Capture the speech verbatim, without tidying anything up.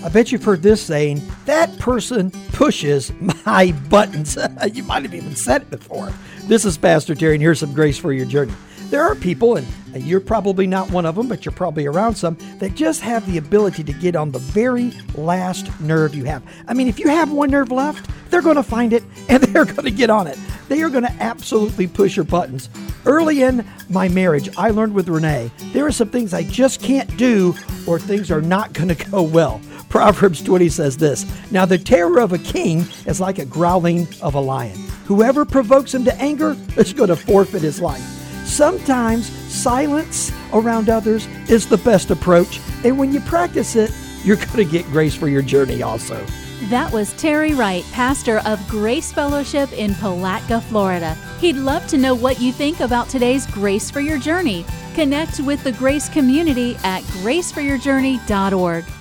I bet you've heard this saying, that person pushes my buttons. You might have even said it before. This is Pastor Terry, and here's some grace for your journey. There are people, and you're probably not one of them, but you're probably around some, that just have the ability to get on the very last nerve you have. I mean, if you have one nerve left, they're going to find it, and they're going to get on it. They are going to absolutely push your buttons. Early in my marriage, I learned with Renee, there are some things I just can't do, or things are not going to go well. Proverbs twenty says this, now the terror of a king is like a growling of a lion. Whoever provokes him to anger is going to forfeit his life. Sometimes silence around others is the best approach, and when you practice it, you're going to get grace for your journey also. That was Terry Wright, pastor of Grace Fellowship in Palatka, Florida. He'd love to know what you think about today's Grace for Your Journey. Connect with the Grace community at grace for your journey dot org.